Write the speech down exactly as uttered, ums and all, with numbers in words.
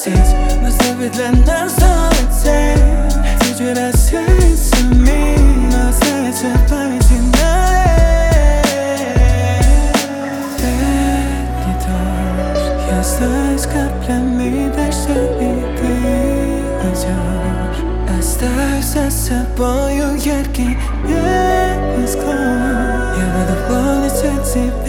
бросить, но оставить для нас новый день. Ветер рассеется мимо, остается в памяти навек. Летний дождь, я знаю, с каплями дождя, и ты уйдешь. Оставь за собою яркий белый склон. Я буду помнить о тебе.